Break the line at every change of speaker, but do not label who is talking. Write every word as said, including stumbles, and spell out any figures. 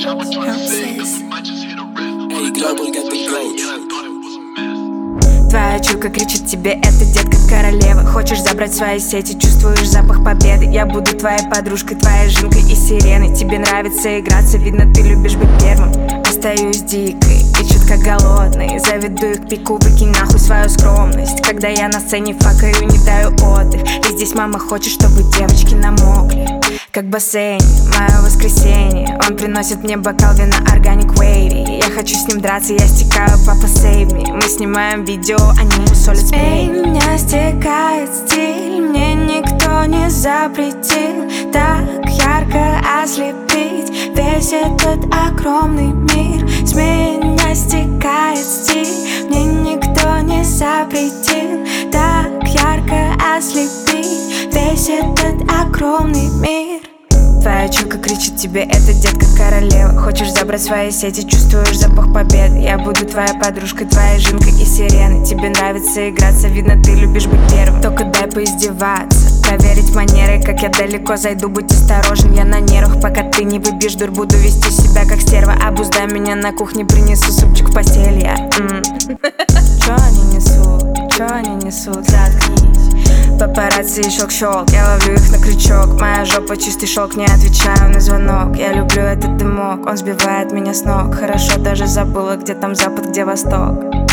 Твоя чуйка кричит тебе, это детка королева. Хочешь забрать свои сети, чувствуешь запах победы. Я буду твоей подружкой, твоей жинкой и сиреной. Тебе нравится играться, видно, ты любишь быть первым. Остаюсь дикой и чутко голодной. Заведу их к пику, выкинь нахуй свою скромность. Когда я на сцене факаю, не даю отдых. И здесь мама хочет, чтобы девочки намокли, как бассейн, мое воскресенье. Он приносит мне бокал вина Organic Wavy. Я хочу с ним драться, я стекаю, папа save me. Мы снимаем видео, они мусолят спей. Меня стекает стиль, мне никто не запретил так ярко ослепить весь этот огромный мир. С меня стекает стиль, мне никто не запретил так ярко ослепить весь этот огромный мир. Твоя чуйка кричит тебе, это детка королева. Хочешь забрать свои сети, чувствуешь запах победы. Я буду твоей подружкой, твоей жинкой и сиреной. Тебе нравится играться, видно, ты любишь быть первым. Только дай поиздеваться, проверить манеры, как я далеко зайду. Будь осторожен, я на нервах, пока ты не выбьешь дурь. Буду вести себя как стерва, обуздай меня на кухне. Принесу супчик в постель, я м-м. Чё они несут, чё они несут, заткнись. Папарацци и щелк-щелк, я ловлю их на крючок. Моя жопа чистый шелк, не отвечаю на звонок. Я люблю этот дымок, он сбивает меня с ног. Хорошо, даже забыла, где там запад, где восток.